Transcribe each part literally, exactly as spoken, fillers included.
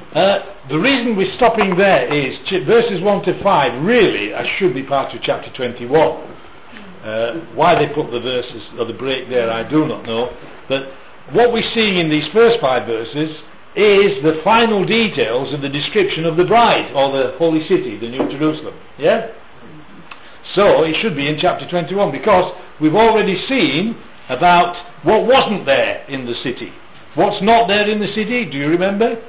Uh, the reason we're stopping there is ch- verses one to five really uh, should be part of chapter twenty-one. Uh, why they put the verses or the break there I do not know, but what we're seeing in these first five verses is the final details of the description of the bride or the holy city, the New Jerusalem. Yeah? So it should be in chapter twenty-one, because we've already seen about what wasn't there in the city. What's not there in the city, do you remember?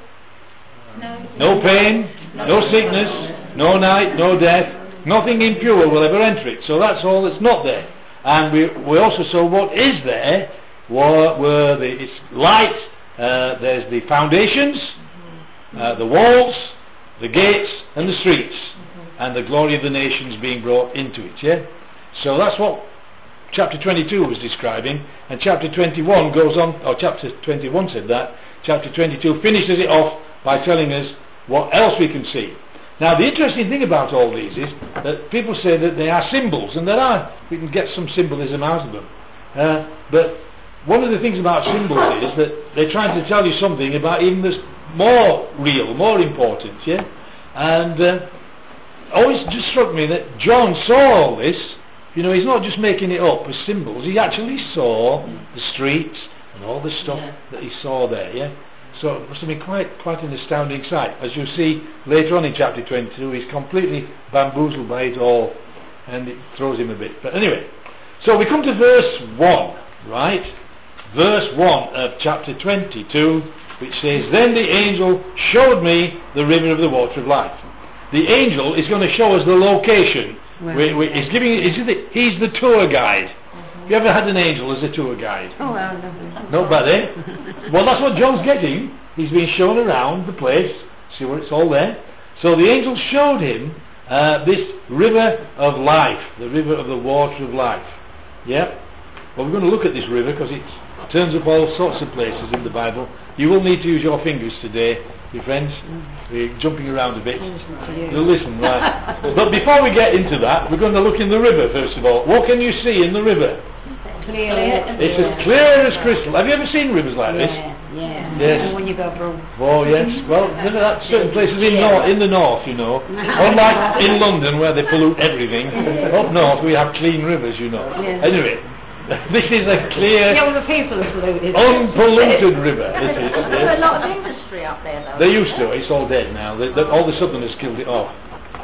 No, no pain, no, no sickness, no night, no death, nothing impure will ever enter it. So that's all that's not there. And we, we also saw what is there were, were the it's light, uh, there's the foundations, uh, the walls, the gates and the streets, and the glory of the nations being brought into it. Yeah. So that's what chapter twenty-two was describing, and chapter twenty-one goes on, or chapter twenty-one said that, chapter twenty-two finishes it off by telling us what else we can see. Now the interesting thing about all these is that people say that they are symbols, and there are, we can get some symbolism out of them. Uh, but one of the things about symbols is that they're trying to tell you something about even this more real, more important, yeah? And uh, always just struck me that John saw all this. You know, he's not just making it up as symbols, he actually saw the streets and all the stuff yeah. that he saw there, yeah? So it must have been quite quite an astounding sight. As you see later on in chapter twenty-two, he's completely bamboozled by it all, and it throws him a bit. But anyway, so we come to verse one, right? Verse one of chapter twenty-two, which says, "Then the angel showed me the river of the water of life." The angel is going to show us the location. Right. We, we, he's giving. He's the, he's the tour guide. You ever had an angel as a tour guide? Oh, well, no. Not bad, eh? Well, that's what John's getting. He's been shown around the place, see where it's all there. So the angel showed him uh, this river of life, the river of the water of life. Yeah? Well, we're going to look at this river because it turns up all sorts of places in the Bible. You will need to use your fingers today, your friends. We're jumping around a bit. You'll listen, right? But before we get into that, we're going to look in the river first of all. What can you see in the river? Clearly. It's as clear as crystal. Have you ever seen rivers like this? Yeah, yeah. Yes. When you go abroad. Oh yes. Well, remember that certain places in north, in the north, you know. Unlike in London where they pollute everything. Up north we have clean rivers, you know. Yeah. Anyway, this is a clear, yeah, well, the people are polluted. unpolluted river. This is. There's Yes. a lot of industry up there, though. They used to. It's all dead now. They, they, all the southerners killed it off.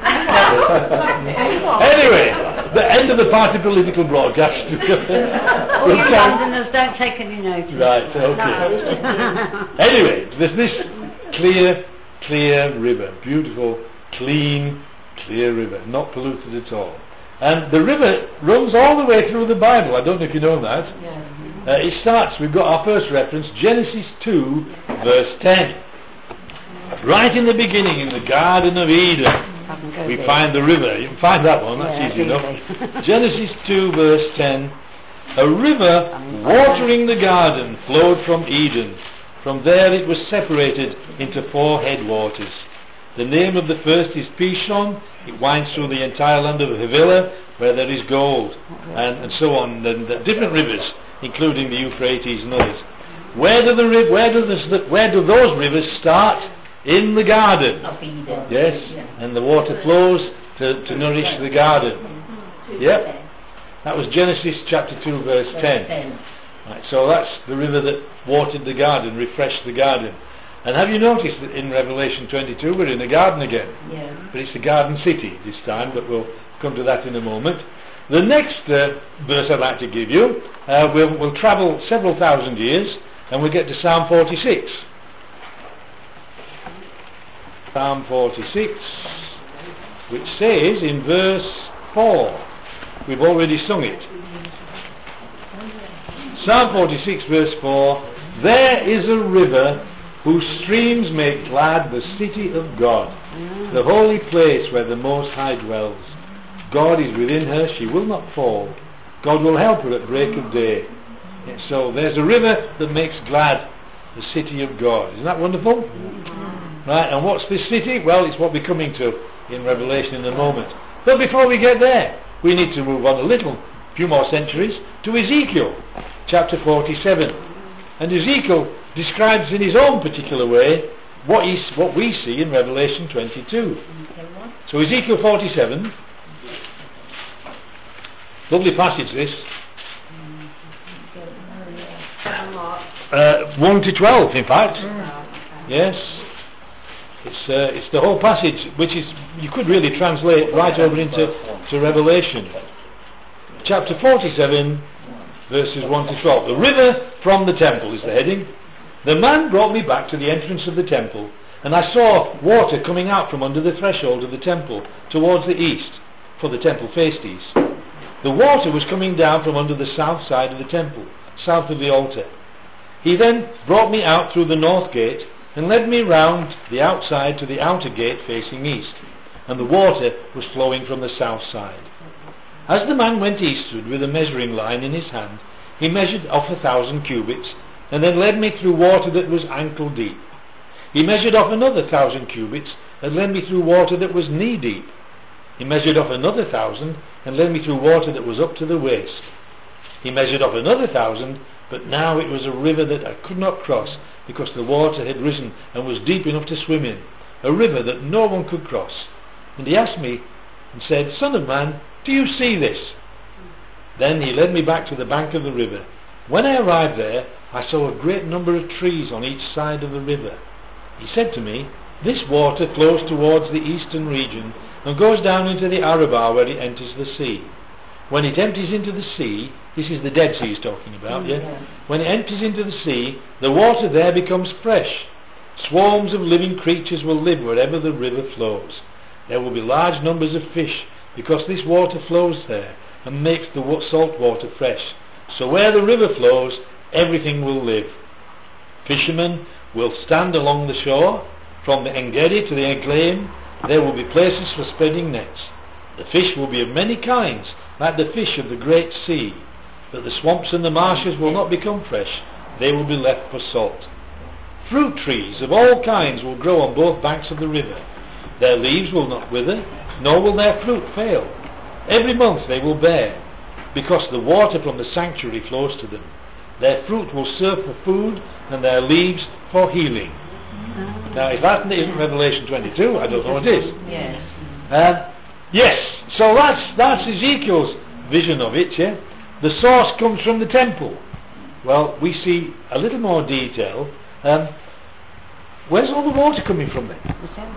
Anyway, the end of the party political broadcast. All you Londoners don't take any notice. Right, okay. No. Anyway, there's this clear, clear river. Beautiful, clean, clear river. Not polluted at all. And the river runs all the way through the Bible. I don't know if you know that. Yeah. Uh, it starts, we've got our first reference, Genesis two, verse ten. Right in the beginning, in the Garden of Eden, we there. find the river. You can find that one, that's yeah, easy enough. Genesis two verse ten. A river watering the garden flowed from Eden. From there it was separated into four headwaters. The name of the first is Pishon. It winds through the entire land of Havilah, where there is gold, and, and so on, and uh, different rivers, including the Euphrates and others. Where do the where do the, where do those rivers start? In the garden. Yes, and the water flows to, to nourish the garden. Yep. That was Genesis chapter two verse ten. Right, so that's the river that watered the garden, refreshed the garden. And have you noticed that in Revelation twenty-two we're in a garden again? Yeah. But it's the garden city this time, but we'll come to that in a moment. The next uh, verse I'd like to give you, uh, we'll, we'll travel several thousand years and we'll get to Psalm forty-six. Psalm forty-six, which says in verse four, we've already sung it. Psalm forty-six verse four, there is a river whose streams make glad the city of God, the holy place where the Most High dwells. God is within her, she will not fall. God will help her at break of day. And so there's a river that makes glad the city of God. Isn't that wonderful? Right, and what's this city? Well, it's what we're coming to in Revelation in a moment. But before we get there, we need to move on a little, few more centuries, to Ezekiel, chapter forty-seven. And Ezekiel describes in his own particular way what is what we see in Revelation twenty-two. So Ezekiel forty-seven, lovely passage this, uh, one to twelve in fact. Yes, it's uh, it's the whole passage, which is, you could really translate right over into to Revelation. Chapter forty-seven, verses one to twelve. The river from the temple is the heading. The man brought me back to the entrance of the temple, and I saw water coming out from under the threshold of the temple towards the east, for the temple faced east. The water was coming down from under the south side of the temple, south of the altar. He then brought me out through the north gate and led me round the outside to the outer gate facing east, and the water was flowing from the south side. As the man went eastward with a measuring line in his hand, he measured off a thousand cubits, and then led me through water that was ankle deep. He measured off another thousand cubits, and led me through water that was knee deep. He measured off another thousand, and led me through water that was up to the waist. He measured off another thousand, but now it was a river that I could not cross, because the water had risen and was deep enough to swim in, a river that no one could cross. And he asked me and said, Son of man, do you see this? Then he led me back to the bank of the river. When I arrived there, I saw a great number of trees on each side of the river. He said to me, this water flows towards the eastern region and goes down into the Arabah where it enters the sea. When it empties into the sea, this is the Dead Sea he's talking about, yeah? yeah? When it empties into the sea, the water there becomes fresh. Swarms of living creatures will live wherever the river flows. There will be large numbers of fish, because this water flows there and makes the salt water fresh. So where the river flows, everything will live. Fishermen will stand along the shore. From the Engedi to the Eglaim, there will be places for spreading nets. The fish will be of many kinds, like the fish of the great sea. But the swamps and the marshes will not become fresh. They will be left for salt. Fruit trees of all kinds will grow on both banks of the river. Their leaves will not wither, nor will their fruit fail. Every month they will bear, because the water from the sanctuary flows to them. Their fruit will serve for food, and their leaves for healing. Now, if that isn't Revelation twenty-two, I don't know what is. Yes. Uh, yes, so that's, that's Ezekiel's vision of it, yeah? The source comes from the temple. Well, we see a little more detail. Um, where's all the water coming from then? The temple.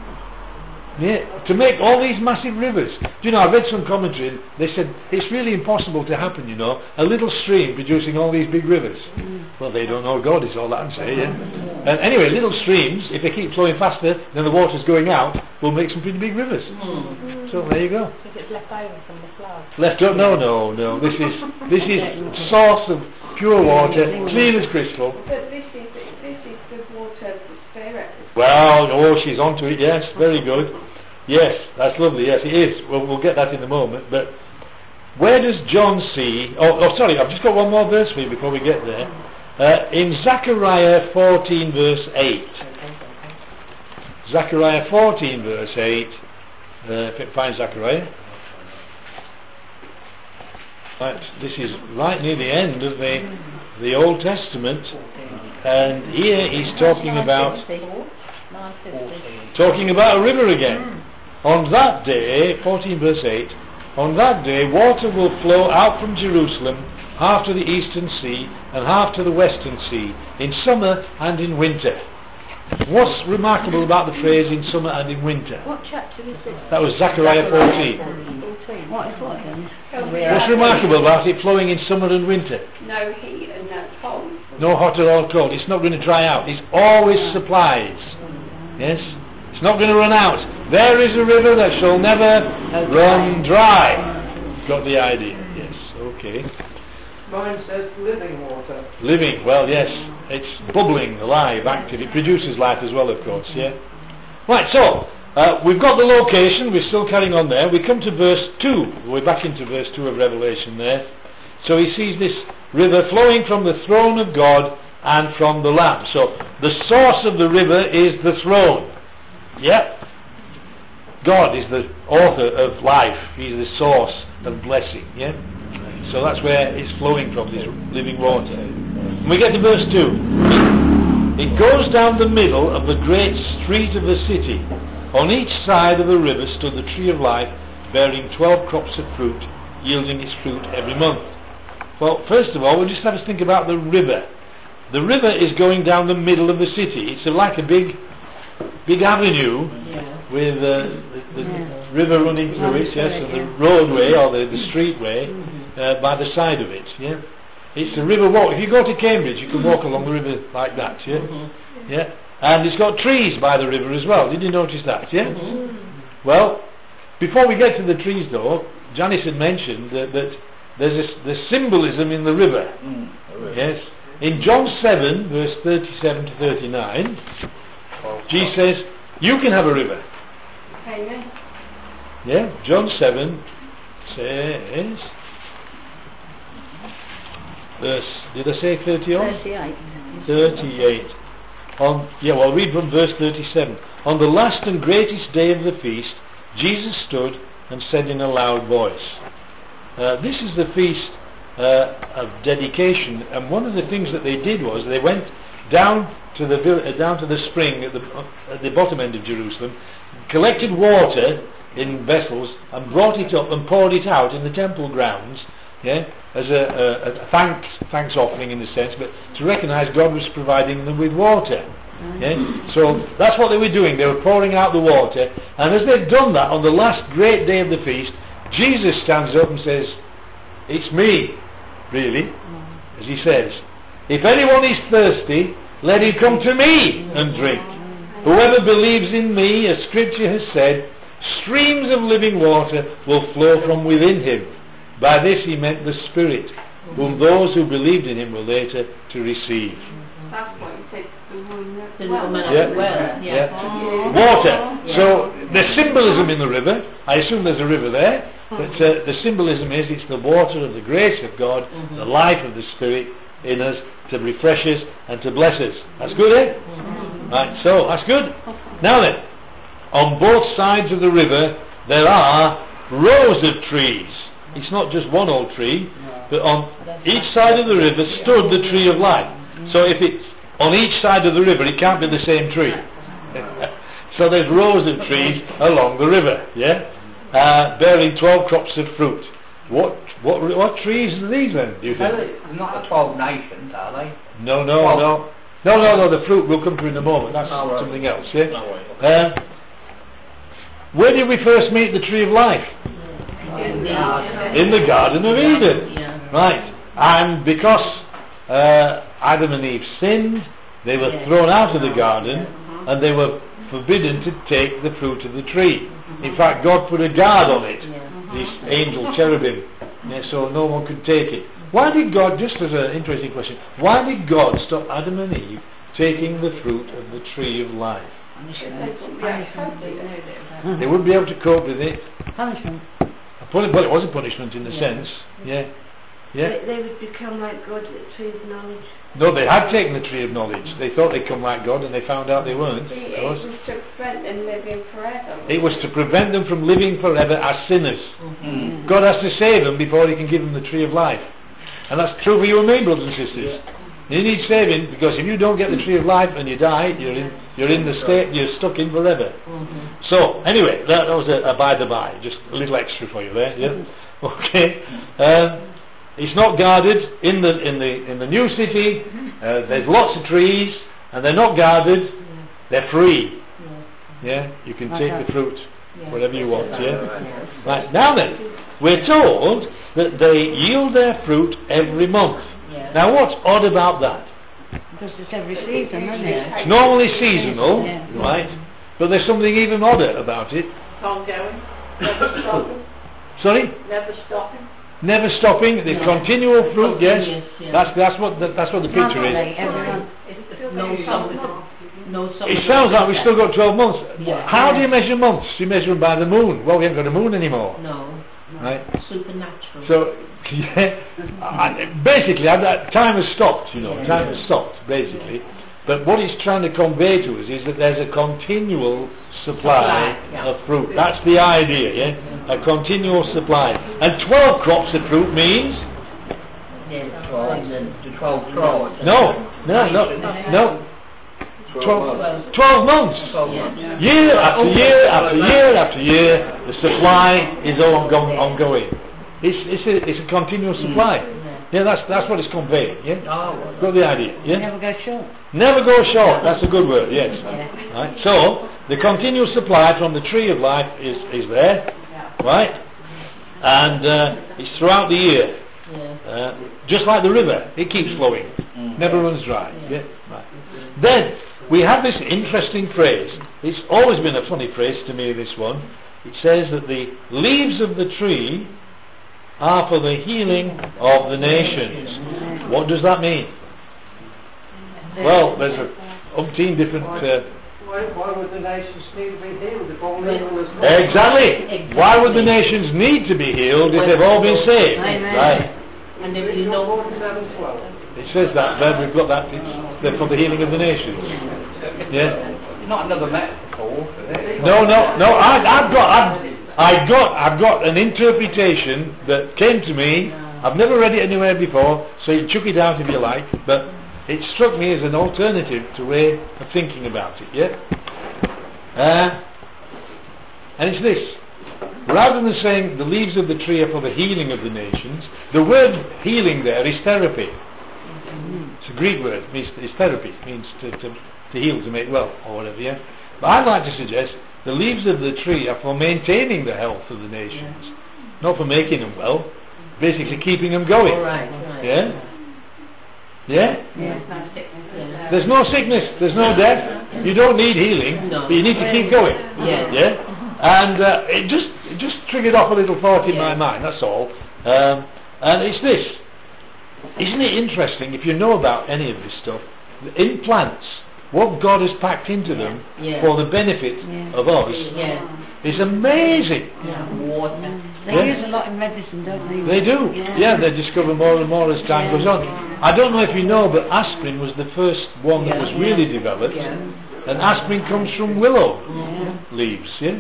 Yeah, to make all these massive rivers. Do you know, I read some commentary and they said it's really impossible to happen, you know, a little stream producing all these big rivers. Mm. Well, they don't know God, is all I can say, yeah. And anyway, little streams, if they keep flowing faster than the water's going out, will make some pretty big rivers. Mm. So there you go. If it's left over from the flood. Left over? No, no, no. This is this is source of pure water, clean as crystal. But this is this is the water that's there. Well, oh, she's onto it. Yes, very good. Yes, that's lovely. Yes, it is. Well, we'll get that in a moment. But where does John see? Oh, oh, sorry. I've just got one more verse for you before we get there. Uh, in Zechariah fourteen, verse eight. Zechariah fourteen, verse eight. Uh, if it finds Zechariah. Right, this is right near the end of the the Old Testament, and here he's talking about talking about a river again. On that day, fourteen verse eight, on that day water will flow out from Jerusalem, half to the eastern sea and half to the western sea, in summer and in winter. What's remarkable about the phrase in summer and in winter? What chapter is this? That was Zechariah fourteen. What is what then? What's remarkable about it flowing in summer and winter? No heat and no cold. No hot or cold. It's not going to dry out. It's always supplies. Yes? It's not going to run out. There is a river that shall never run dry. Got the idea? Yes. Okay. Mine says living water. Living. Well, yes. It's bubbling, alive, active. It produces life as well, of course. Yeah. Right. So uh, we've got the location. We're still carrying on there. We come to verse two. We're back into verse two of Revelation there. So he sees this river flowing from the throne of God and from the Lamb. So the source of the river is the throne. Yeah. God is the author of life. He's the source of blessing. Yeah. So that's where it's flowing from, this living water. When we get to verse two, it goes down the middle of the great street of the city. On each side of the river stood the tree of life, bearing twelve crops of fruit, yielding its fruit every month. Well, first of all, we'll just have to think about the river. The river is going down the middle of the city. It's like a big, big avenue Yeah. with uh, the, the Yeah. river running through Running it, through yes, it, and yeah. the roadway or the, the streetway Mhm. uh, by the side of it. Yeah, it's the river walk. If you go to Cambridge, you can walk along the river like that. Yeah, Mhm. yeah, and it's got trees by the river as well. Did you notice that? Yeah. Mhm. Well, before we get to the trees, though, Janice had mentioned that, that there's this, the symbolism in the river. Mm, there is. Yes. In John seven, verse thirty-seven to thirty-nine, Jesus says, you can have a river. Amen. Yeah, John seven says, verse, did I say thirty on? thirty-eight. thirty-eight. On, yeah, well, read from verse thirty-seven. On the last and greatest day of the feast, Jesus stood and said in a loud voice. Uh, this is the feast uh, of dedication, and one of the things that they did was they went down to the vill- uh, down to the spring at the, uh, at the bottom end of Jerusalem, collected water in vessels and brought it up and poured it out in the temple grounds, yeah, as a, a, a thanks thanks offering in a sense, but to recognise God was providing them with water. Yeah? So that's what they were doing. They were pouring out the water, and as they'd done that on the last great day of the feast, Jesus stands up and says, it's me, really, as he says, if anyone is thirsty, let him come to me and drink. Whoever believes in me, as scripture has said, streams of living water will flow from within him. By this he meant the Spirit, whom those who believed in him were later to receive. That's what you said. The woman at The the well. woman at Yeah. the well. Yeah. Yeah. Water. Yeah. So the symbolism in the river, I assume there's a river there, but uh, the symbolism is it's the water of the grace of God, Mhm. the life of the Spirit in us to refresh us and to bless us. That's good, eh? Mhm. Right, so that's good. Now then, on both sides of the river there are rows of trees. It's not just one old tree, but on each side of the river stood the tree of life. So if it's on each side of the river, it can't be the same tree. So there's rows of trees along the river, yeah, uh, bearing twelve crops of fruit. What what what trees are these then? Do you think? They're not the twelve nations, are they? No, no, Well- no, no, no, no. The fruit will come to in a moment. That's Oh, right. something else, yeah. Oh, right. Uh, where did we first meet the tree of life? Yeah. In the Garden of Eden. Yeah. Right. And because uh, Adam and Eve sinned, they were Yeah. thrown out of the garden, Yeah. and they were forbidden to take the fruit of the tree. In fact, God put a guard on it, Yeah. this angel cherubim, yeah, so no one could take it. Why did God, just as an interesting question, why did God stop Adam and Eve taking the fruit of the tree of life? Punishment. They wouldn't be able to cope with it. Punishment. A puni- Well, it was a punishment in a Yeah. sense, yeah. Yeah. They, they would become like God at the tree of knowledge. No, they had taken the tree of knowledge. They thought they'd come like God, and they found out they weren't. See, of it course. was to prevent them living forever. It was to prevent them from living forever as sinners. Mm. God has to save them before he can give them the tree of life. And that's true for you and me, brothers and sisters. You need saving, because if you don't get the tree of life and you die, you're in you're in the state you're stuck in forever. Mhm. So anyway, that, that was a, a by the by, just a little extra for you there. Yeah. Okay. Um, it's not guarded in the in the in the new city. Uh, there's lots of trees, and they're not guarded. They're free. Yeah. You can take the fruit whatever you want. Yeah. Right. Now then, we're told that they yield their fruit every month. Yeah. Now what's odd about that? Because it's every season, isn't it? It's normally seasonal, Yeah. right? But there's something even odder about it. Ongoing. Never stopping. Sorry? Never stopping. Never stopping. The No. continual fruit. Yes. Continuous, yeah. That's that's what the, that's what the picture Monthly, is. every month. No summer. No summer. It sounds like we've still got twelve months. Yeah. How do you measure months? You measure them by the moon. Well, we haven't got a moon anymore, No. right? Supernatural. So, yeah, I, basically, I, that time has stopped. You know, Yeah. time has stopped basically. But what it's trying to convey to us is that there's a continual supply Supply, yeah. of fruit. That's the idea, yeah? A continual supply. And twelve crops of fruit means Yeah. Twelve, the twelve tribes. no, no, no, no. Twelve, twelve months. Yeah. Year after year after year after year, the supply is ongoing. ongoing. It's, it's, a, it's a continual supply. Yeah, that's that's what it's conveying. Yeah, Oh, got the idea. Yeah, Never go short. never go short. That's a good word. Yes. Yeah. Right. So the continual supply from the tree of life is is there, right? And uh, it's throughout the year. Uh, just like the river, it keeps flowing, never runs dry. Yeah, right. Then we have this interesting phrase. It's always been a funny phrase to me, this one. It says that the leaves of the tree are for the healing of the nations. What does that mean? Well, there's a umpteen different... Uh, Why, why would the nations need to be healed if all evil is gone? exactly! Why would the nations need to be healed if they've all been saved? Amen. Right. And if you know... forty-seven twelve. It says that there, we've got that, it's there for the healing of the nations. Yeah? not another metaphor for this. No, no, no, I, I've got, I've, I got, I've got an interpretation that came to me. I've never read it anywhere before, so you chuck it out if you like, but it struck me as an alternative to way of thinking about it, yeah? Uh, and it's this. Rather than saying the leaves of the tree are for the healing of the nations, the word healing there is therapy. It's a Greek word, it means it's therapy, it means to, to, to heal, to make well, or whatever, yeah? But I'd like to suggest the leaves of the tree are for maintaining the health of the nations, not for making them well, basically keeping them going. All right, all right. Yeah? Yeah? Yeah. There's no sickness, there's no death, you don't need healing, No. but you need to keep going. Yeah. Yeah? And uh, it just it just triggered off a little thought in my mind, that's all. Um, and it's this. Isn't it interesting, if you know about any of this stuff, in plants, what God has packed into them Yeah. for the benefit Yeah. of us Yeah. is amazing. Yeah. Water. They Yeah. use a lot in medicine, don't they? They do. Yeah. Yeah, they discover more and more as time Yeah. goes on. I don't know if you know, but aspirin was the first one that Yeah. was really Yeah. developed. Yeah. And aspirin comes from willow Yeah. leaves, yeah?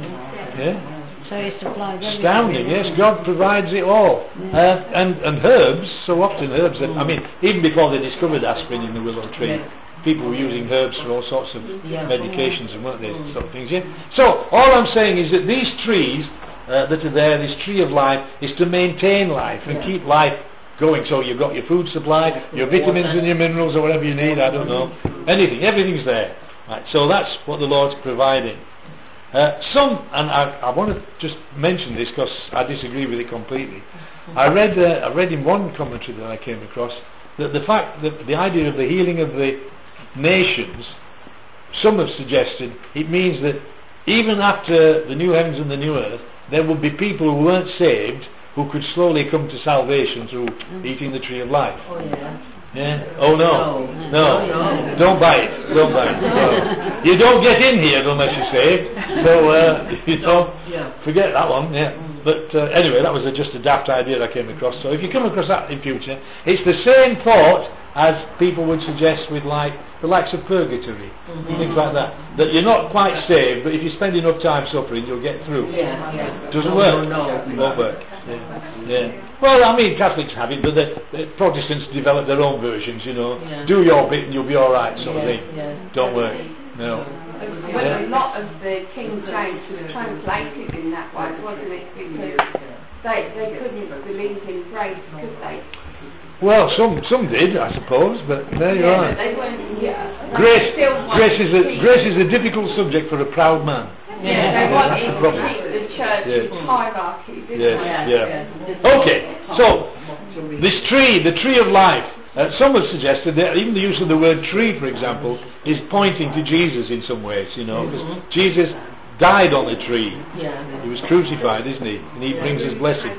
Yeah? So he supplies everything. Astounding, yes, God provides it all. Yeah. Uh, and, and herbs, so often herbs, that, I mean, even before they discovered aspirin in the willow tree, Yeah. people were using herbs for all sorts of Yeah. medications and weren't they, sort of things, yeah? So, all I'm saying is that these trees uh, that are there, this tree of life, is to maintain life and Yeah. keep life going. So you've got your food supply, your vitamins and your minerals or whatever you need, I don't know, anything, everything's there. Right, so that's what the Lord's providing. Uh, some, and I, I want to just mention this because I disagree with it completely. I read, uh, I read in one commentary that I came across that the fact that the idea of the healing of the nations, some have suggested it means that even after the new heavens and the new earth, there would be people who weren't saved who could slowly come to salvation through eating the tree of life. Oh, yeah. Yeah? Oh no. No. No. No. Don't buy it. Don't buy it. No. You don't get in here unless you're saved. So, uh, you know, Yeah. forget that one, yeah. But uh, anyway, that was a, just a daft idea I came across. So if you come across that in future, it's the same thought as people would suggest with like the likes of purgatory, Mhm. things like that. That you're not quite saved, but if you spend enough time suffering, you'll get through. Yeah, yeah. Doesn't No, work. no, no. Won't work. Yeah. Yeah. Well, I mean, Catholics have it, but the, the Protestants develop their own versions. You know, Yeah. do your bit and you'll be all right, sort of Yeah, thing. yeah. Don't work. No. Well, Yeah. a lot of the King James was translated in that way, wasn't it? Because they, they couldn't believe in grace, could they? Well, some some did, I suppose, but there you Yeah, are. but they weren't, yeah. They Grace, still wanted grace is a to keep- grace is a difficult subject for a proud man. Yeah, they That's wanted the to problem. keep the church Yeah. in hierarchy, didn't Yes, they? yeah. Okay, so this tree, the tree of life. Uh, some have suggested that even the use of the word tree, for example, is pointing to Jesus in some ways. You know, because Jesus died on the tree. Yeah. He was crucified, isn't he? And he brings his blessing.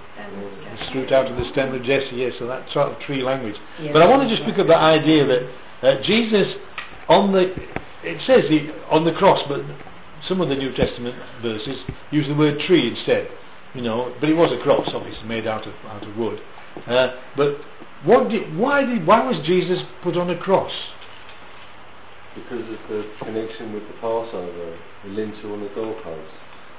It's fruit out of the stem of Jesse, yes, so that sort of tree language. Yeah. But I want to just pick up that idea that uh, Jesus on the, it says he, on the cross, but some of the New Testament verses use the word tree instead, you know, but it was a cross, obviously, made out of out of wood. Uh, but what did, why did, why was Jesus put on a cross? Because of the connection with the Passover, the lintel and the doorpost.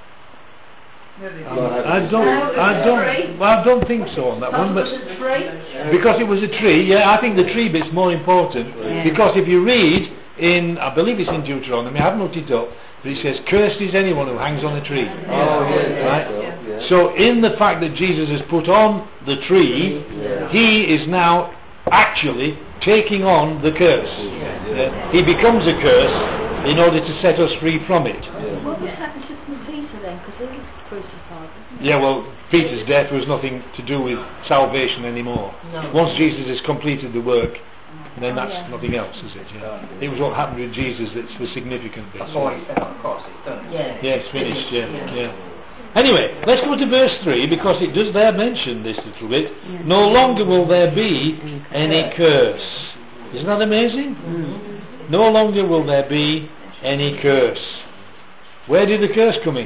Um, I don't, I don't, I don't think so on that one, but because it was a tree, yeah, I think the tree bit's more important, Yeah. because if you read in, I believe it's in Deuteronomy, I haven't looked it up, but it says, cursed is anyone who hangs on a tree. Oh, yeah. Right? Yeah. Yeah. So in the fact that Jesus has put on the tree, Yeah. he is now actually taking on the curse. Yeah. Yeah. He becomes a curse in order to set us free from it. Yeah. What was happened to Peter then? Because he was crucified, wasn't he? Yeah, well, Peter's death was nothing to do with salvation anymore. No. Once Jesus has completed the work, then Oh, that's yeah. nothing else, is it? Yeah. It was what happened with Jesus that's the significant bit. That's why he said on the cross, it's done. Yeah. Yeah, it's finished, yeah, yeah. Anyway, let's go to verse three, because it does there mention this little bit. Yeah. No longer will there be any curse. Isn't that amazing? Mm. No longer will there be any curse. Where did the curse come in?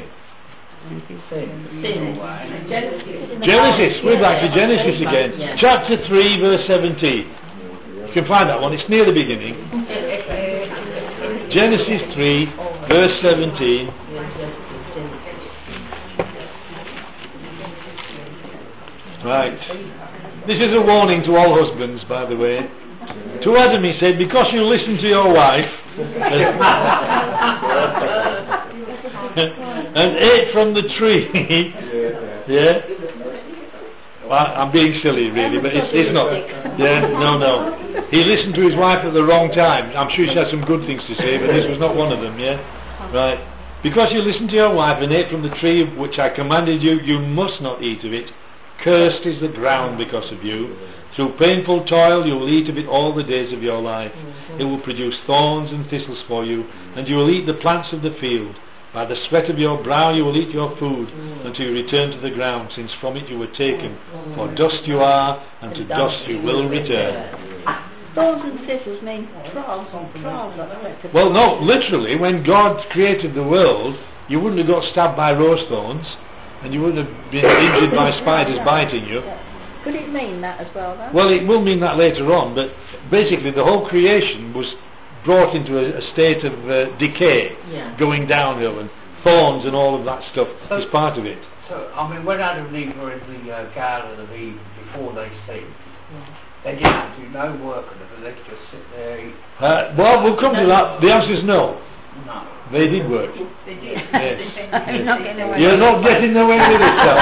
Sin. Genesis, we're back to Genesis again. Yeah. Chapter three, verse seventeen. You can find that one, it's near the beginning. Genesis three, verse seventeen. Right. This is a warning to all husbands, by the way. To Adam he said, because you listen to your wife and ate from the tree. Yeah? Well, I'm being silly really, but it's, it's not. Yeah, no, no. He listened to his wife at the wrong time. I'm sure she had some good things to say, but this was not one of them, yeah? Right. Because you listened to your wife and ate from the tree of which I commanded you, you must not eat of it. Cursed is the ground because of you. Through painful toil you will eat of it all the days of your life. It will produce thorns and thistles for you, and you will eat the plants of the field. By the sweat of your brow you will eat your food until you return to the ground, since from it you were taken. For dust you are, and to dust you will return. Thorns and thistles mean trials on trials. That's Well, no, literally, when God created the world, you wouldn't have got stabbed by rose thorns, and you wouldn't have been injured by spiders biting you. Could it mean that as well, though? Well, it will mean that later on, but basically the whole creation was brought into a, a state of uh, decay, Yeah. going downhill, and thorns and all of that stuff So- is part of it. So, I mean, when Adam and Eve were in the uh, Garden of Eden before they sinned, they didn't have to do no work on it, but they could just sit there and eat. Uh, well, we'll come to that. The answer is no. No. They did work. They did. Yes. You're not getting away You're with not getting away with it, sir.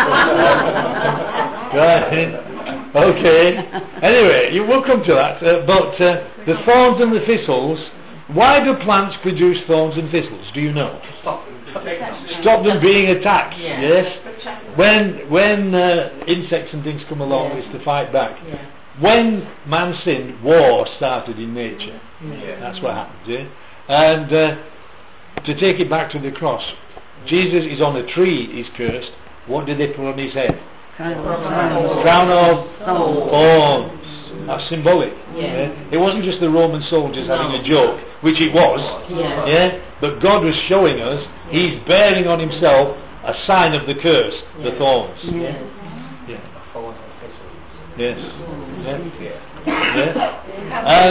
Right. Okay. Anyway, you will come to that. Uh, but uh, the thorns and the thistles, why do plants produce thorns and thistles? Do you know? Stop them. Stop them being attacked. Yeah. Yes. When when uh, insects and things come along, Yeah. it's to fight back. Yeah. When man sinned, war started in nature. Yeah. That's what happened. Yeah. And uh, to take it back to the cross, Jesus is on a tree. He's cursed. What did they put on his head? Crown of thorns. That's symbolic. Yeah. It wasn't just the Roman soldiers having a joke, which it was. Yeah. Yeah. But God was showing us He's bearing on Himself a sign of the curse, the Yeah. thorns. Yeah. Yeah. Thorns and thistles. Yes. Yeah. Yeah. Yeah. Uh,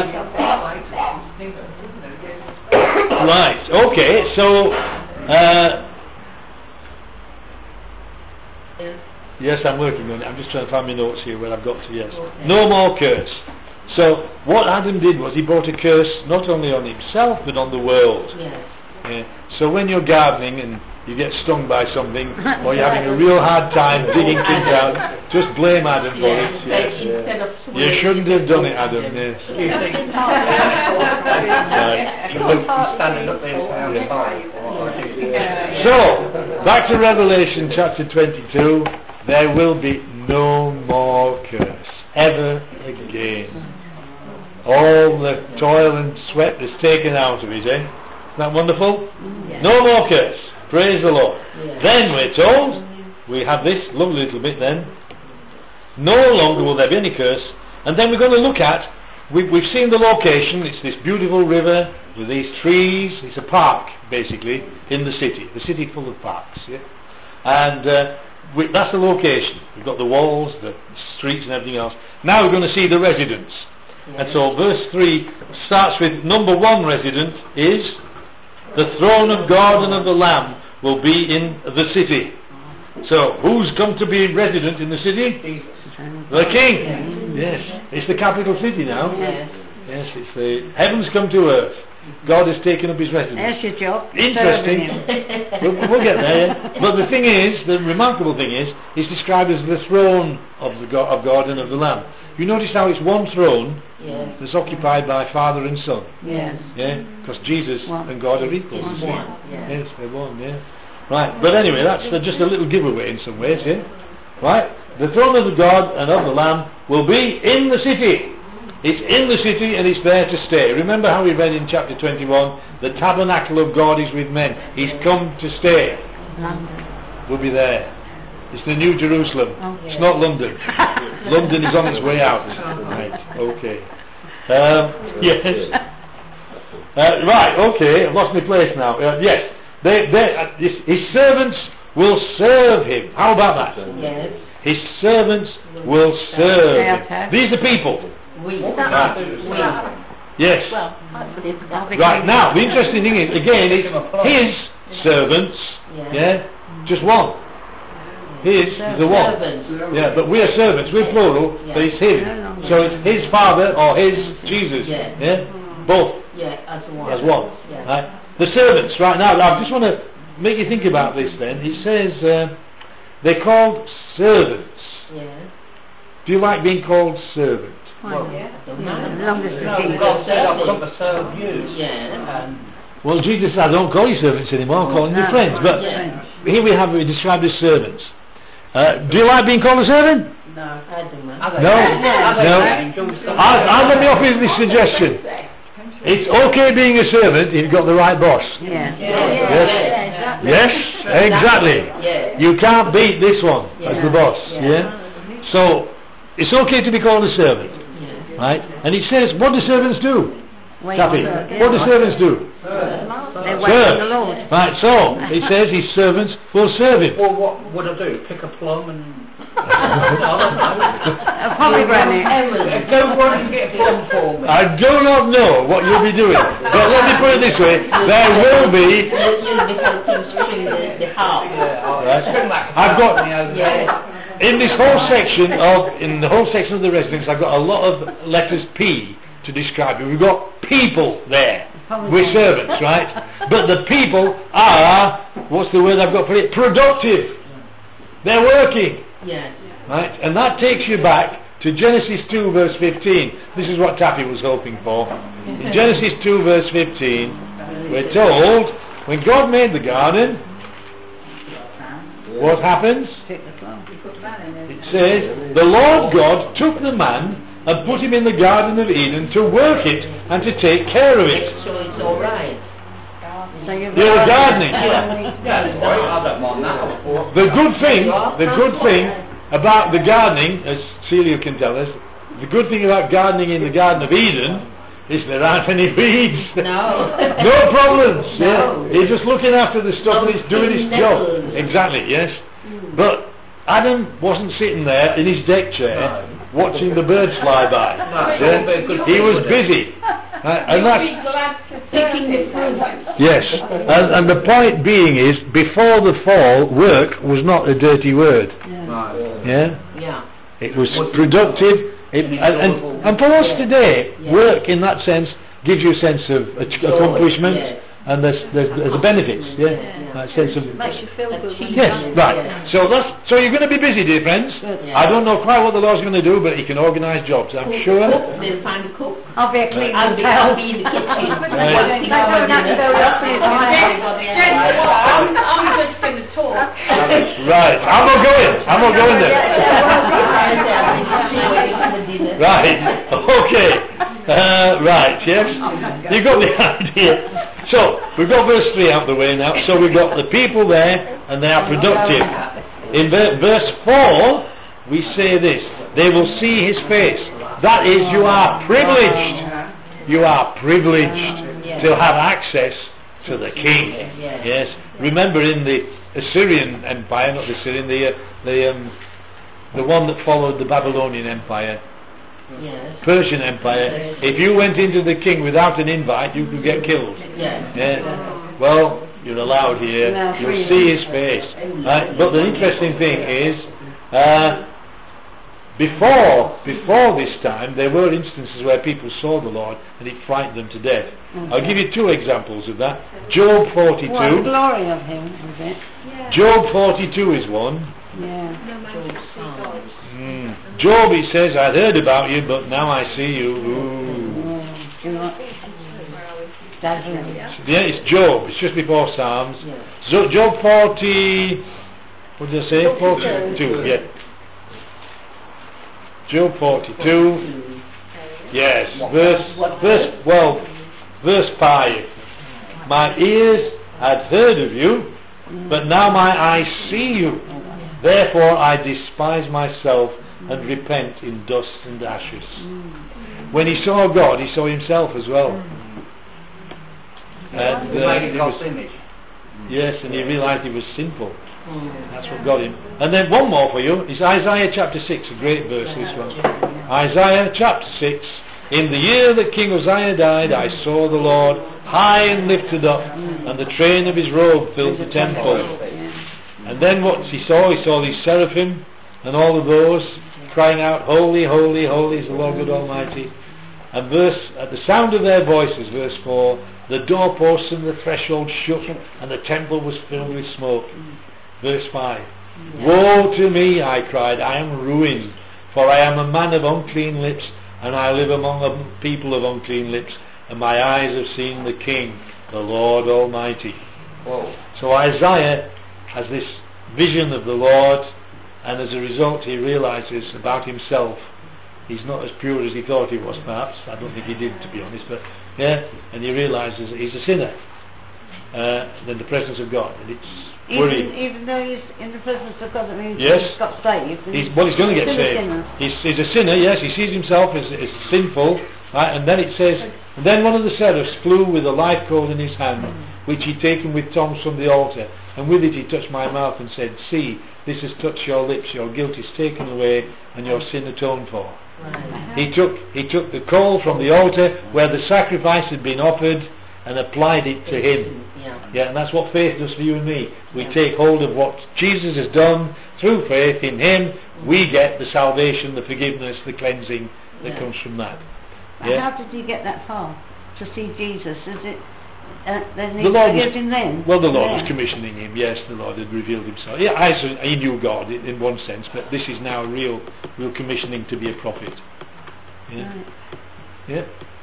right. Okay. So. Uh, Yes, I'm working on it. I'm just trying to find my notes here where I've got to, yes. No more curse. So, what Adam did was he brought a curse not only on himself, but on the world. Yes. Yeah. So when you're gardening and you get stung by something, or you're having a real hard time digging things out, just blame Adam for Yeah. it. Yes. Instead of You shouldn't have done it, Adam. Yes. You wouldn't be standing up there saying, Yeah. "Oh, So, back to Revelation chapter twenty-two. There will be no more curse ever again. All the toil and sweat is taken out of it, eh? Isn't that wonderful? Yeah. No more curse. Praise the Lord. Yeah. Then we're told, we have this lovely little bit then, no longer will there be any curse. And then we're going to look at, we, we've seen the location, it's this beautiful river with these trees, it's a park basically in the city, the city full of parks, yeah? And uh, we, that's the location. We've got the walls, the streets and everything else. Now we're going to see the residents. And so verse three starts with number one resident is the throne of God and of the Lamb will be in the city. So who's come to be resident in the city? The King. Yes. It's the capital city now. Yes. Yes, it's the heavens come to earth. God has taken up his residence. There's your job. Interesting. Serving him. we'll, we'll get there. Yeah? But the thing is, the remarkable thing is, it's described as the throne of the God, of God and of the Lamb. You notice how it's one throne Yes. that's occupied by Father and Son. Yes. Yeah, because Jesus One. and God are equal. It's you see. one, yeah. Yes, they're one. Yeah. Right. But anyway, that's uh, just a little giveaway in some ways. Yeah. Right. The throne of the God and of the Lamb will be in the city. It's in the city and it's there to stay. Remember how we read in chapter twenty-one, the tabernacle of God is with men. He's come to stay. London. We'll be there. It's the New Jerusalem. Oh. It's not London. London is on its way out. Right, okay. Um, yes. Uh, right, okay, I've lost my place now. Uh, yes, they, they, uh, his, his servants will serve him. How about that? Yes. His servants will serve Yeah, him. okay. These are people. We. Right. We. Yes. Well, I'll be Right, clean. now, the interesting thing is, again, it's his servants, Yeah. yeah, just one. His is the one. Servants. Yeah, but we are servants, we're plural, Yeah. but it's his. So it's his father or his Jesus. Yeah. Yeah? Both Yeah, as one. as one. Yeah. Right? The servants, right now, I just want to make you think about this then. He says uh, they're called servants. Yeah. Do you like being called servant? Well, Yeah. don't Yeah, mind. as long as No, it's God said I've come to serve you. Yeah. And Well, Jesus said, I don't call you servants anymore, I'm calling you No. friends. But Yeah. here we have it described as servants. Uh, do you like being called a servant? No, I don't mind. I don't No, I don't no. enjoy stuff. I, I'm let me offer you this suggestion. It's okay being a servant if you've got the right boss. Yeah. Yeah. Yes. Yeah. Yes, exactly. Yeah. You can't beat this one as the Yeah. boss. Yeah. Yeah. So it's okay to be called a servant, Yeah. right? And it says, what do servants do? Wait Taffy, on the- what do servants do? They wait on the Lord. Right. So it says his servants will serve him. Well, what would I do? Pick a plum and... A pomegranate. Uh, Go run and get a plum for me. I do not know what you'll be doing, but let me put it this way: there will be. You'll be helping string the, the harp. Right. I've got Yeah. in this whole section of in the whole section of the residence, I've got a lot of letters P to describe it. We've got people there. We're servants, right? But the people are, what's the word I've got for it? Productive. They're working, Yeah. right? And that takes you back to Genesis two verse fifteen. This is what Taffy was hoping for. In Genesis two verse fifteen, we're told when God made the garden, what happens? Pick the plum. It says, the Lord God took the man and put him in the Garden of Eden to work it and to take care of it. So it's all right. So you're You're gardening. Yeah, I don't mind that. The good thing, the good thing about the gardening, as Celia can tell us, the good thing about gardening in the Garden of Eden is there aren't any weeds. No. No problems. No. Yeah. He's just looking after the stuff No and he's doing his job. nettles. Exactly, yes. But Adam wasn't sitting there in his deck chair watching the birds fly by. No, it Yeah? wouldn't be a good He thing, was would it? busy. Uh, and that's, You'd be glad to serve Picking the him. fruit. yes. And, and the point being is, before the fall, work was not a dirty word. Right. Yeah? Yeah. It was productive. It, and, and, and for us today, Yeah. work in that sense gives you a sense of ach- Joy, accomplishment, yes. and there's, there's, there's benefits. Yeah, Yeah. that sense of. Makes you feel good when you Yes, done it. right. Yeah. So that's so you're going to be busy, dear friends. Yeah. I don't know quite what the Lord's going to do, but He can organise jobs. I'm Cook, sure. Cook, they'll find a cook. I'll be a clean I'll be, I'll be in the kitchen. Right. Working They don't on have to dinner. go up in it, Everybody Then else. what? I'm, I'm just going to talk. Right. I'm not going. I'm not going there. Right. Okay. Uh, right. Yes. You got the idea. So we've got verse three out of the way now. So we've got the people there, and they are productive. In ver- verse four, we say this: they will see His face. That is, you are privileged. You are privileged to have access to the King. Yes. Remember, in the Assyrian Empire, not the Assyrian, the uh, the um, the one that followed the Babylonian Empire, Yes. Persian Empire, if you went into the king without an invite, you could get killed. Yeah. Yeah. Well, you're allowed here. No, You'll freedom. see His face. Right? But the interesting thing is, uh, Before, before this time, there were instances where people saw the Lord and it frightened them to death. Okay. I'll give you two examples of that. Job forty-two. What, the glory of him, was it? Yeah. Job forty-two is one. Yeah. No man can see God. Mm. Job, he says, I'd heard about you, but now I see you. Ooh. Yeah. Do you want- Dazzling. Yeah, it's Job. It's just before Psalms. Yeah. So, Job forty. What did I say? forty-two. Yeah. Job forty-two. Yes. Verse. Verse. Well. Verse five. My ears had heard of you, but now my eyes see you. Therefore I despise myself and repent in dust and ashes. When he saw God, he saw himself as well. And He uh, made it in God's was- image. yes, and he realised he was sinful. That's what got him. And then one more for you. It's Isaiah chapter six, a great verse, this one. Isaiah chapter six. In the year that King Uzziah died, I saw the Lord high and lifted up, and the train of his robe filled the temple. And then what he saw, he saw these seraphim, and all of those crying out, Holy, holy, holy is the Lord God Almighty. And verse, at the sound of their voices, verse four, the doorposts and the threshold shook, and the temple was filled with smoke. Verse five, Woe to me, I cried, I am ruined, for I am a man of unclean lips, and I live among a people of unclean lips, and my eyes have seen the King, the Lord Almighty. Whoa. So Isaiah has this vision of the Lord, and as a result he realises about himself he's not as pure as he thought he was, perhaps. I don't think he did, to be honest, but yeah, and he realises that he's a sinner uh, in the presence of God, and it's Even, worrying. even though he's in the presence of God, that means Yes. he's got saved. He's, well, he's going to get still a saved. sinner. He's, he's a sinner, yes. He sees himself as, as sinful, right? And then it says, and then one of the seraphs flew with a live coal in his hand, which he'd taken with tongs from the altar, and with it he touched my mouth and said, See, this has touched your lips, your guilt is taken away, and your sin atoned for. He took he took the coal from the altar where the sacrifice had been offered and applied it to him. Yeah. Yeah, and that's what faith does for you and me. We take hold of what Jesus has done through faith in him. We get the salvation, the forgiveness, the cleansing that Yeah. comes from that. But Yeah. how did you get that far? To see Jesus? Is it uh, then The he Lord was- revealed him then? Well, the Lord Yeah. was commissioning him. Yes, the Lord had revealed himself. Yeah, I, so he knew God in, in one sense, but this is now real, real commissioning to be a prophet. Yeah. Right. Yeah.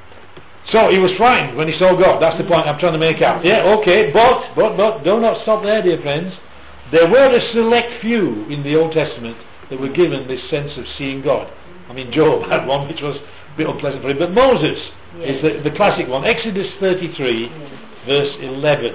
So he was frightened when he saw God. That's the point I'm trying to make out. Yeah, okay, but, but, but, do not stop there, dear friends. There were a select few in the Old Testament that were given this sense of seeing God. I mean, Job had one which was a bit unpleasant for him, but Moses is the, the classic one. Exodus thirty-three, verse eleven.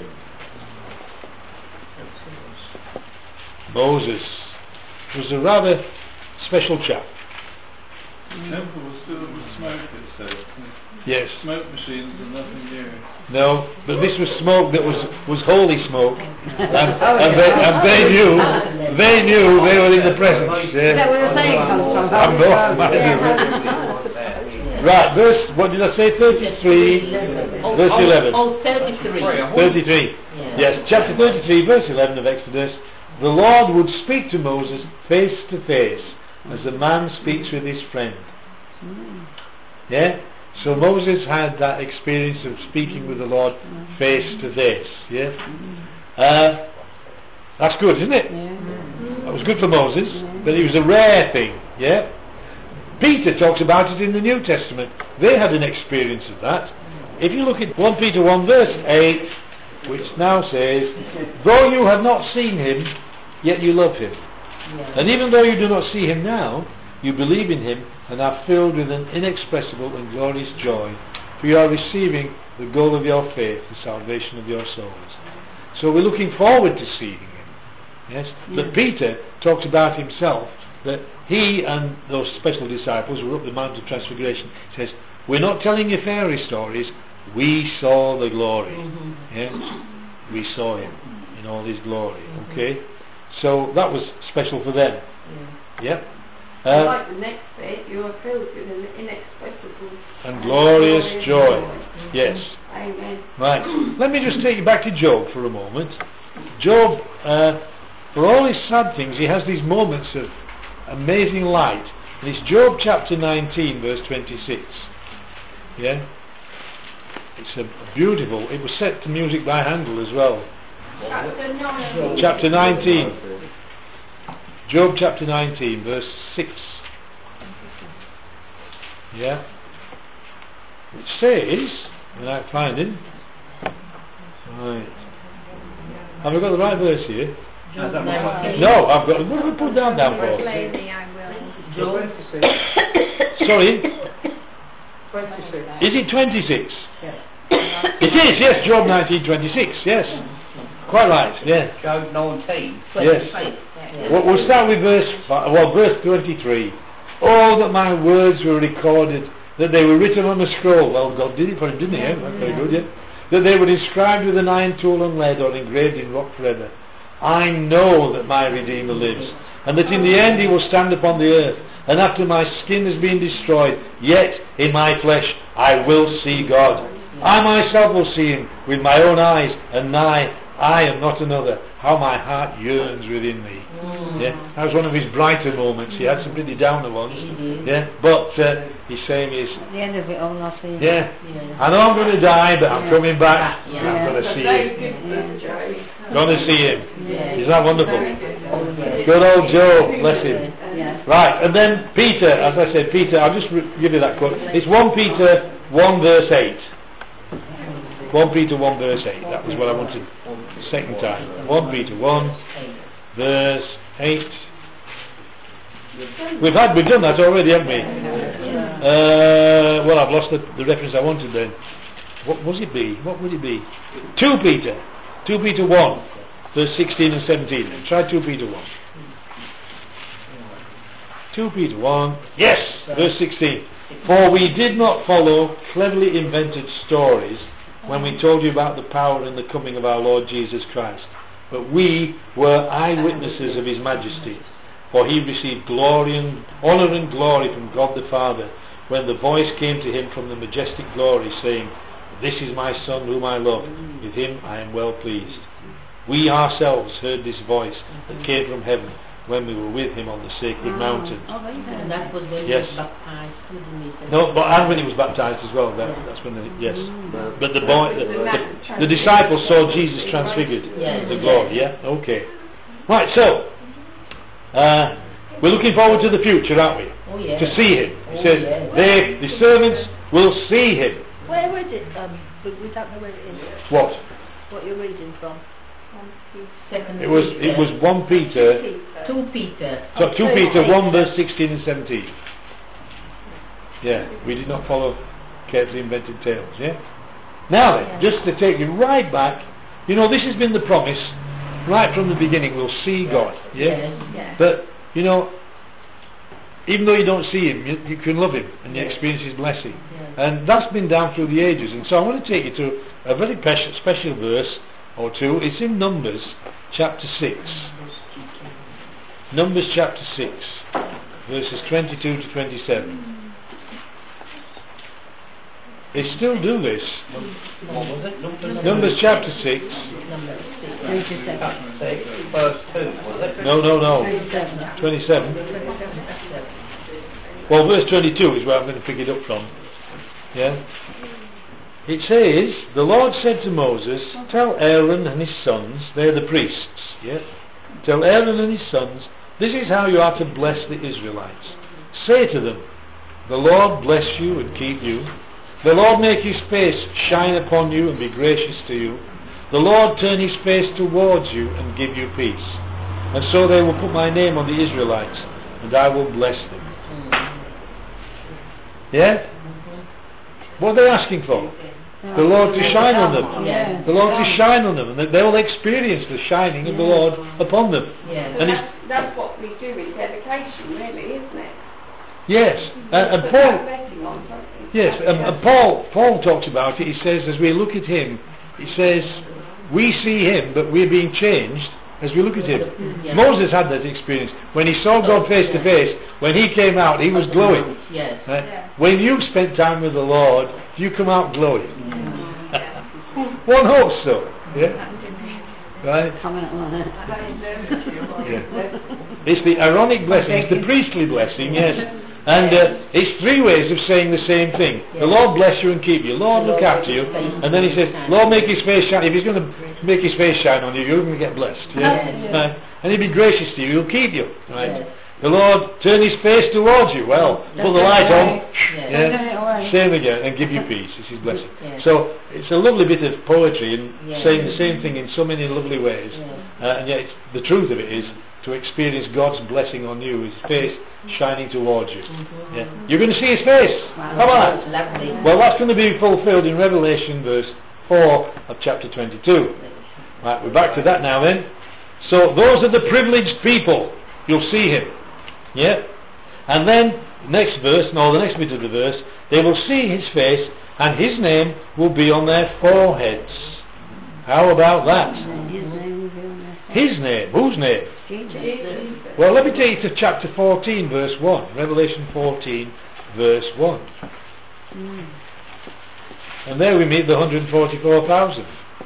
Moses was a rather special chap. The temple was filled with smoke, it says. Yes. Smoke machines are nothing new. No, but this was smoke that was, was holy smoke, and, and, they, and they knew they knew they were in the presence. Is that where the saying comes from? I'm not- Right, verse, what did I say? thirty-three, Oh, verse oh, eleven. Oh, thirty-three. thirty-three. Yeah. Yes, chapter thirty-three, verse eleven of Exodus. The Lord would speak to Moses face to face, as a man speaks with his friend. Yeah? So Moses had that experience of speaking with the Lord face to face. Yeah? Uh, that's good, isn't it? That was good for Moses, but it was a rare thing. Yeah? Peter talks about it in the New Testament. They had an experience of that. If you look at First Peter one verse eight, which now says, Though you have not seen him, yet you love him. And even though you do not see him now, you believe in him and are filled with an inexpressible and glorious joy, for you are receiving the goal of your faith, the salvation of your souls. So we're looking forward to seeing him. Yes? But Peter talks about himself, that he and those special disciples who were up the Mount of Transfiguration, says, we're not telling you fairy stories, we saw the glory. Yes? We saw him in all his glory. Okay? So that was special for them. Yeah? Uh, like the next bit, you are filled with an inexpressible and glorious joy. Yes. Amen. Right. Let me just take you back to Job for a moment. Job, uh, for all his sad things, he has these moments of amazing light. And it's Job chapter nineteen, verse twenty-six. Yeah? It's a beautiful, it was set to music by Handel as well. Chapter nine. Chapter nineteen. Job chapter nineteen, verse six. Yeah? It says, without finding, right. Have I got the right verse here? Job nineteen. No, I've got, what have I put down down for? Plainly I will. Job. Sorry? twenty-six. Is it twenty-six? Yes. It is, yes, Job nineteen twenty-six, yes. Quite right, yeah. Job nineteen. Yes. Yeah. Well, we'll start with verse, fi- well, verse twenty-three. Oh, that my words were recorded, that they were written on a scroll. Well, God did it for him, didn't he? Yeah, that's very good, yeah. That they were inscribed with an iron tool and lead, or engraved in rock forever. I know that my Redeemer lives, and that in the end he will stand upon the earth. And after my skin has been destroyed, yet in my flesh I will see God. I myself will see him with my own eyes, and nigh, I am not another. How my heart yearns within me. Mm. Yeah, that was one of his brighter moments. He had some pretty downer ones. He did. Yeah, but uh, he's saying is, At the end of it all, I see. yeah, Yeah. I know I'm going to die, but I'm Yeah. coming back. Yeah. And I'm going to see Very him. good, Joey. Going to see him. Yeah. Isn't that wonderful? Oh, yes. Good old Joe, bless him. Yeah. Right, and then Peter, as I said, Peter, I'll just re- give you that quote. It's First Peter one verse eight. First Peter one verse eight. That was what I wanted the second time. First Peter one verse eight. We've had, we've done that already, haven't we? Uh, well, I've lost the, the reference I wanted then. What was it be? What would it be? Second Peter. Second Peter one verse sixteen and seventeen. Then. Try Second Peter one. Second Peter one, yes, verse sixteen. For we did not follow cleverly invented stories when we told you about the power and the coming of our Lord Jesus Christ, but we were eyewitnesses of his majesty. For he received glory and honour and glory from God the Father when the voice came to him from the majestic glory, saying, This is my Son whom I love, with him I am well pleased. We ourselves heard this voice that came from heaven when we were with him on the sacred mountain. Oh, very good. And that was when Yes. he was baptized, didn't he? No, but and when he was baptized as well. That, that's when, the, yes. But the boy, the, the, the disciples saw Jesus transfigured, Yes. the glory. Yeah. Okay. Right. So uh, we're looking forward to the future, aren't we? Oh, yeah. To see him. He Oh, says, yes. they, the servants will see him. Where is it? Um, but we don't know where it is. What? What you're reading from? Second It was. It was First Peter. Two Peter. So Second Peter one verse sixteen and seventeen. Yeah, we did not follow carefully invented tales. Yeah. Now then, just to take you right back, you know, this has been the promise right from the beginning. We'll see God. Yeah. Yes. Yeah. But you know, even though you don't see him, you, you can love him and you Yes. experience his blessing. Yes. And that's been down through the ages. And so I want to take you to a very special, special verse or two. It's in Numbers chapter six. Numbers chapter six, verses twenty-two to twenty-seven. They still do this. What was it? Numbers, Numbers chapter six. Number six. Three to seven. six, verse two, was it? No, no, no. twenty-seven. Well, verse twenty-two is where I'm going to pick it up from. Yeah. It says, the Lord said to Moses, tell Aaron and his sons, they're the priests, yeah? Tell Aaron and his sons, this is how you are to bless the Israelites. Say to them, the Lord bless you and keep you. The Lord make his face shine upon you and be gracious to you. The Lord turn his face towards you and give you peace. And so they will put my name on the Israelites, and I will bless them. Yeah? What are they asking for? The Lord to shine on them. Yeah. The Lord to shine on them, and that they'll experience the shining of the Lord upon them. Yeah. So And that's, that's what we do in dedication, really, isn't it? Yes, and, and Put that Paul. blessing on something. Yes, and, and Paul. Paul talks about it. He says, as we look at him, he says, we see him, but we're being changed as we look at him. Yeah. Moses had that experience when he saw God face to face. When he came out, he was glowing. Yes. Right? Yeah. When you spent time with the Lord, you come out glowing. Yeah. One hopes so. Yeah. Right? Coming up on it. Yeah. It's the Aaronic blessing, it's the priestly blessing, yes. And uh, it's three ways of saying the same thing. The Lord bless you and keep you. Lord look after you. And then he says, Lord make his face shine. If he's going to make his face shine on you, you're going to get blessed. Yeah? Right? And he'll be gracious to you, he'll keep you. Right? The Lord turn his face towards you. Well, put the light on. Yeah. Same again, and give you peace. It's his blessing. So it's a lovely bit of poetry and saying the same thing in so many lovely ways. Uh, and yet it's, the truth of it is to experience God's blessing on you, his face shining towards you. Mm-hmm. Yeah. You're going to see his face. Wow. How about that? Well, that's going to be fulfilled in Revelation verse four of chapter twenty-two. Right, we're back to that now then. So those are the privileged people. You'll see him. Yeah? And then, next verse, no, the next bit of the verse, they will see his face and his name will be on their foreheads. How about that? His name. Whose name? Jesus. Well, let me take you to chapter fourteen, verse one. Revelation fourteen, verse one. Mm. And there we meet the one hundred forty-four thousand.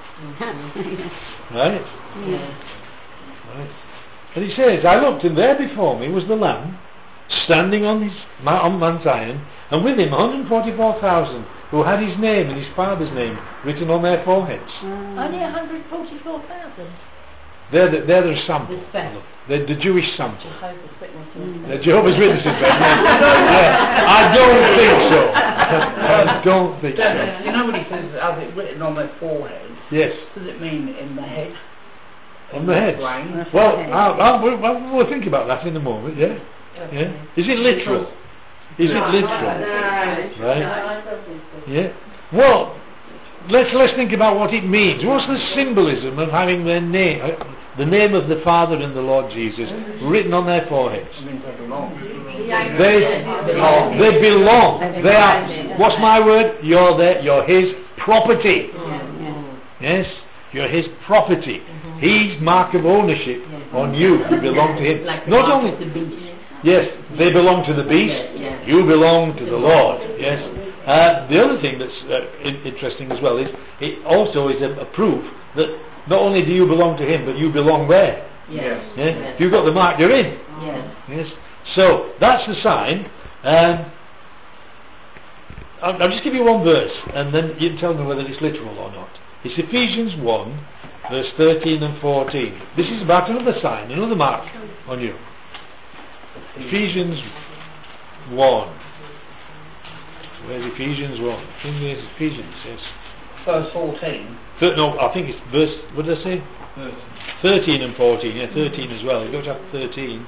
Right? Yeah. Right. And he says, I looked, and there before me was the Lamb, standing on his on Mount Zion, and with him one hundred forty-four thousand, who had his name and his father's name written on their foreheads. Mm. Only one hundred forty-four thousand. They're the, they're the sample. They're the Jewish sample. Jehovah's Witnesses. The Jehovah's Witnesses, then. Yeah. I don't think so. I don't think so. You know what he says, has it written on their forehead? Yes. Does it mean in the head? On the head? Brain? Well, I'll, I'll, we'll, we'll think about that in a moment, yeah? Yeah. Is it literal? Is it literal? Right? Yeah. Well, let's let's think about what it means. What's the symbolism of having their name, uh, the name of the Father and the Lord Jesus written on their foreheads? They belong. They belong. They are. What's my word? You're there. You're His property. Yes, you're His property. He's mark of ownership on you. You belong to Him. Not only. Yes, they belong to the beast. You belong to the Lord. Yes. Uh, the other thing that's uh, in- interesting as well is it also is a, a proof that not only do you belong to Him, but you belong there. Yes. Yeah? Yes. If you've got the mark, you're in. Yes. Yes. So that's the sign. Um, I'll, I'll just give you one verse, and then you can tell me whether it's literal or not. It's Ephesians one, verse thirteen and fourteen. This is about another sign, another mark on you. Ephesians one. Where's Ephesians one? I think there's Ephesians, yes. Verse fourteen. Thir- no, I think it's verse, what did I say? thirteen. thirteen and fourteen, yeah, thirteen as well. You go to chapter thirteen.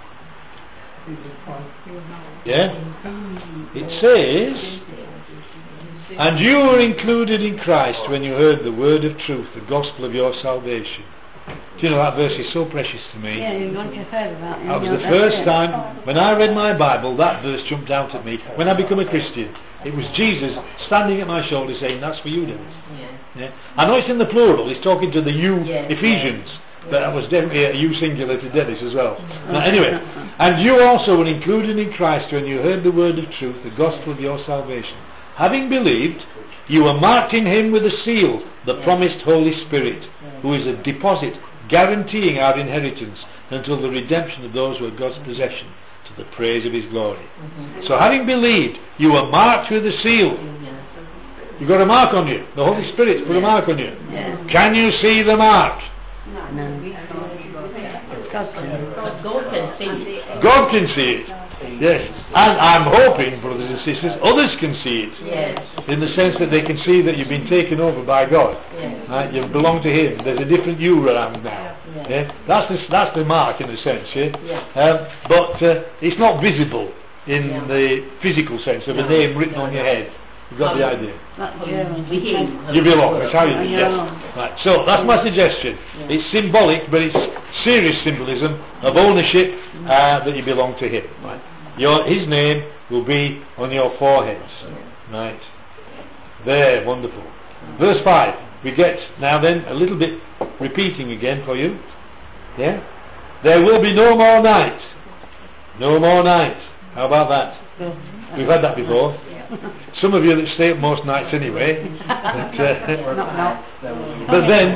Yeah? It says, and you were included in Christ when you heard the word of truth, the gospel of your salvation. Do you know, that verse is so precious to me. Yeah, you want to heard about it. That was the first time when I read my Bible, that verse jumped out at me. When I became a Christian, it was Jesus standing at my shoulder saying, that's for you, Dennis. Yeah. Yeah. I know it's in the plural, he's talking to the you Yeah. Ephesians, but that was definitely a you singular to Dennis as well. Now, anyway, and you also were included in Christ when you heard the word of truth, the gospel of your salvation. Having believed, you were marked in Him with a seal, the Yeah. promised Holy Spirit, who is a deposit guaranteeing our inheritance until the redemption of those who are God's possession, to the praise of His glory. Mm-hmm. So having believed, you were marked with a seal. You've got a mark on you. The Holy Spirit's put a mark on you. Yeah. Can you see the mark? No. God can. God can see it. God can see it. Yes. And I'm hoping, brothers and sisters, others can see it. Yes. In the sense that they can see that you've been taken over by God. Yes. Right? You belong to Him. There's a different you around now. Yeah. Yeah? That's the that's the mark in a sense. Yeah. Yeah. Um, but uh, it's not visible in Yeah. the physical sense of a No. name written No, on your no. head. You've got the idea. That's German. Behave. You belong. That's how you do. Yeah. Yes. Right. So that's my suggestion. Yeah. It's symbolic, but it's serious symbolism of ownership uh, that you belong to Him. Right. Your His name will be on your foreheads. Right. There. Wonderful. Verse five. We get now then a little bit repeating again for you. Yeah. There will be no more night. No more night. How about that? We've had that before. Some of you that stay up most nights anyway. But, uh, but then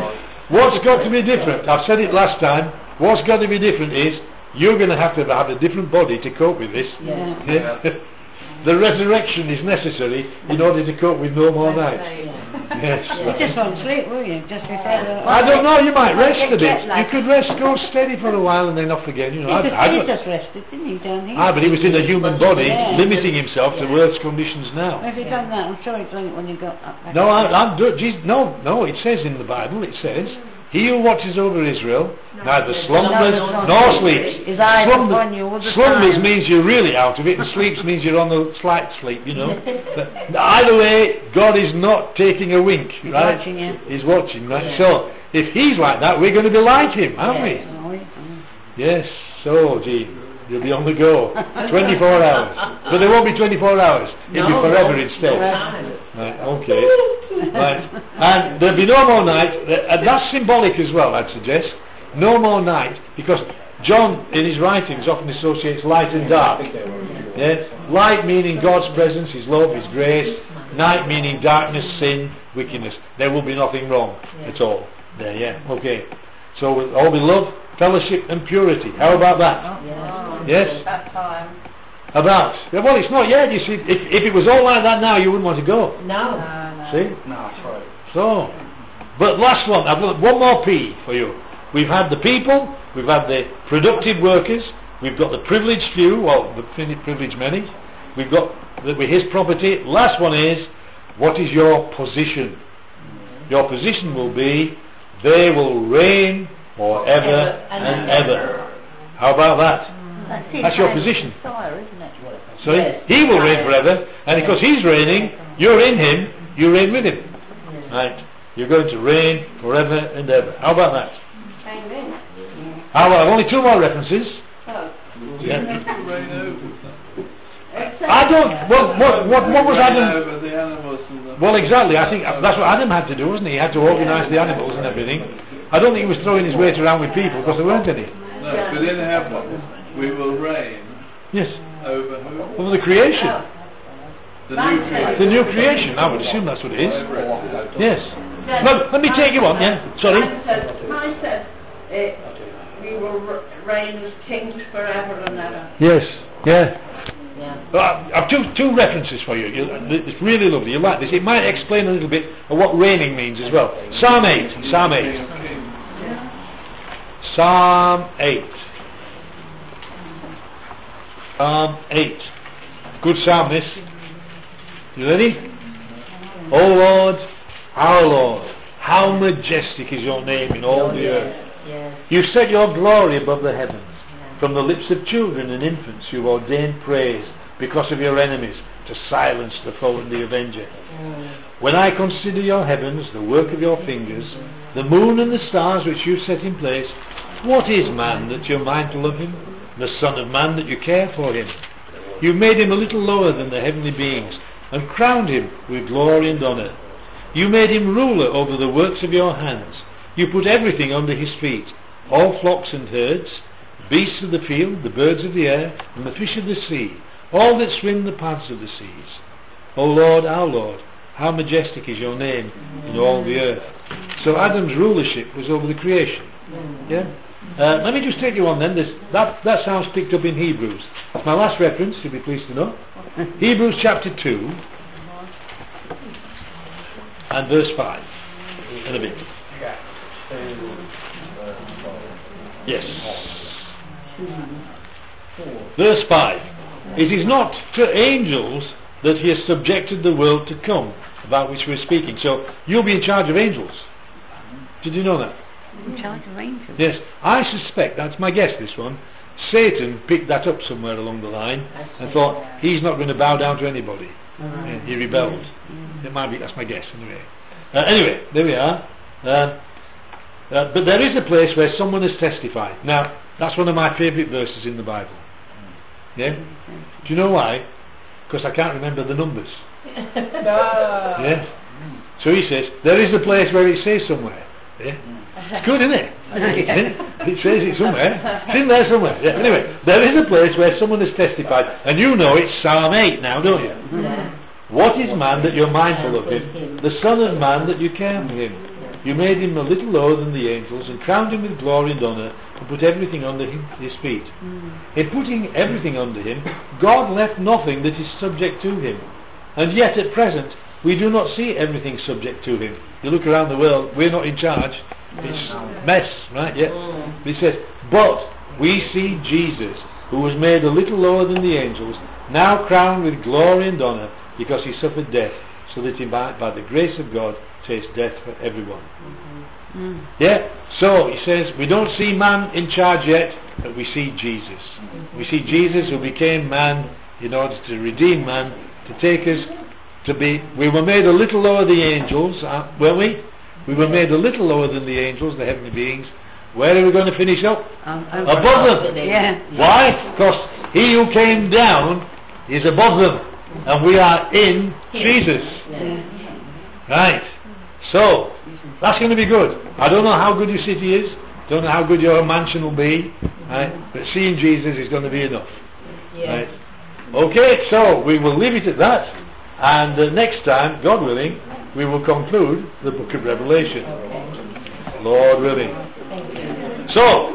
What's got to be different? I've said it last time. What's got to be different is you're going to have to have a different body to cope with this. Yeah. Yeah. The resurrection is necessary in order to cope with no more nights. Yes. You just won't sleep, will you? Just before the... I don't know, you might rest a Get bit. jet lag. You could rest, go steady for a while and then off again. You know, I, I, He I, just rested, didn't he, down here? ah, but he was in a human body, Yeah. limiting himself to Earth's conditions now. If he'd done that, I'm sure he'd done it when he got up back. No, I, I'm do, geez, no, no. It says in the Bible. It says, "He who watches over Israel neither slumbers No, no, no. nor sleeps." His eyes Slumber- upon you all the slumbers time. means you're really out of it, and sleeps means you're on the slight sleep. You know. But either way, God is not taking a wink, He's right? watching you. He's watching, right? So if He's like that, we're going to be like Him, aren't we? Oh, yeah. Yes. So, Gene, you'll be on the go, twenty-four hours. But there won't be twenty-four hours. It'll be forever instead. Right, okay. Right. And there'll be no more night. And that's symbolic as well, I'd suggest. No more night, because John, in his writings, often associates light and dark. Yeah? Light meaning God's presence, His love, His grace. Night meaning darkness, sin, wickedness. There will be nothing wrong at all. There, yeah. Okay. So we'll all be love, fellowship and purity. How about that? Yes? That time. About? Yeah, well, it's not yet, you see. If, if it was all like that now, you wouldn't want to go. No. See? No, that's right. So, but last one, I've got one more P for you. We've had the people, we've had the productive workers, we've got the privileged few, well, the privileged many, we've got the, his property. Last one is, what is your position? Your position will be, they will reign forever and ever. How about that? That's your position. Fire, isn't it? So Yes. he will reign forever, and because he's reigning, you're in him, you reign with him. Right? You're going to reign forever and ever. How about that? Amen. How about, only two more references. Oh. Yeah. Reign over. I don't, well, what, what, what was Reign Adam? over the animals and the... Well, exactly, I think that's what Adam had to do, wasn't he? He had to organise the animals and everything. I don't think he was throwing his weight around with people, because there weren't any. No, but in heaven, we will reign Yes. over who? Over the creation. The new creation. The new creation, I would assume that's what it is. Over it. Yes. Well, let me take you on, yeah. Sorry. Mine said, mine said uh, we will r- reign as kings forever and ever. Yes, yeah. Yeah. Uh, I've two, two references for you. you. It's really lovely. You like this. It might explain a little bit of what reigning means as well. Psalm eight. Psalm eight. Psalm eight. Psalm eight. Good psalm this. You ready? O Lord, our Lord, how majestic is your name in all the earth. Yes. You set your glory above the heavens. From the lips of children and infants you ordained praise because of your enemies, to silence the foe and the avenger. When I consider your heavens, the work of your fingers, the moon and the stars which you set in place, what is man that you're mindful of him? The son of man that you care for him? You've made him a little lower than the heavenly beings, and crowned him with glory and honour. You made him ruler over the works of your hands. You put everything under his feet, all flocks and herds, beasts of the field, the birds of the air, and the fish of the sea, all that swim the paths of the seas. O Lord, our Lord, how majestic is your name in all the earth. So Adam's rulership was over the creation. Yeah. Uh, let me just take you on then. This, that, that sounds picked up in Hebrews. That's my last reference, you'll be pleased to know. Hebrews chapter two and verse five. And a bit. Yes. Verse five. It is not to angels that he has subjected the world to come, about which we're speaking. So you'll be in charge of angels. Did you know that? In charge of angels. Yes. I suspect, that's my guess this one, Satan picked that up somewhere along the line and thought he's not going to bow down to anybody. And he rebelled. It might be, that's my guess anyway. Uh, anyway, there we are. Uh, uh, but there is a place where someone has testified. Now, that's one of my favourite verses in the Bible. Yeah? Do you know why? Because I can't remember the numbers. Yeah? So he says, there is a place where it says somewhere. Yeah? It's good, isn't it? Yeah? It says it somewhere. It's in there somewhere. Yeah. Anyway, there is a place where someone has testified, and you know it's Psalm eight now, don't you? Yeah. What is man that you're mindful of him? The Son of Man that you care for him? You made him a little lower than the angels and crowned him with glory and honour and put everything under him, his feet. In putting everything under him, God left nothing that is subject to him. And yet at present, we do not see everything subject to him. You look around the world, we're not in charge. It's a mess, right? Yeah. He says, but we see Jesus, who was made a little lower than the angels, now crowned with glory and honour, because he suffered death, so that he might, by the grace of God, taste death for everyone. Mm. Yeah? So, he says, we don't see man in charge yet, but we see Jesus. Mm-hmm. We see Jesus who became man in order to redeem man, to take us to be... We were made a little lower than the angels, uh, weren't we? We were made a little lower than the angels, the heavenly beings. Where are we going to finish up? Um, above them. Yeah. Why? Because he who came down is above them, and we are in Jesus. Yeah. Right. So, that's going to be good. I don't know how good your city is, don't know how good your mansion will be, right? But seeing Jesus is going to be enough. Yeah. Right? Okay, so we will leave it at that, and uh, next time, God willing, we will conclude the book of Revelation. Okay. Lord willing. Thank you. So,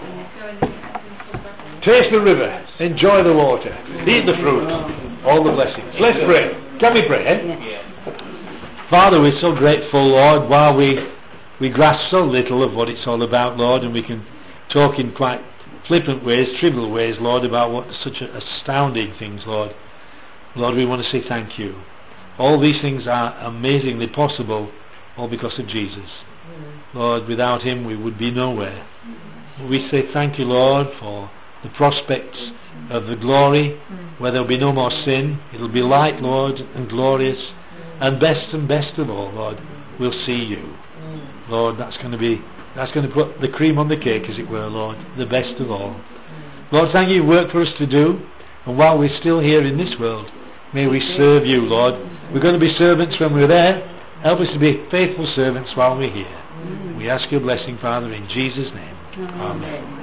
taste the river, enjoy the water, eat the fruit, all the blessings. Let's pray. Can we pray, eh? Father, we're so grateful, Lord, while we we grasp so little of what it's all about, Lord, and we can talk in quite flippant ways, trivial ways, Lord, about what such a astounding things, Lord. Lord, we want to say thank you. All these things are amazingly possible, all because of Jesus. Lord, without him we would be nowhere. We say thank you, Lord, for the prospects of the glory, where there'll be no more sin. It'll be light, Lord, and glorious. And best and best of all, Lord, we'll see you. Lord, that's going to be, that's going to put the cream on the cake, as it were, Lord, the best of all. Lord, thank you, work for us to do, and while we're still here in this world, may we serve you, Lord. We're going to be servants when we're there. Help us to be faithful servants while we're here. We ask your blessing, Father, in Jesus' name. Amen.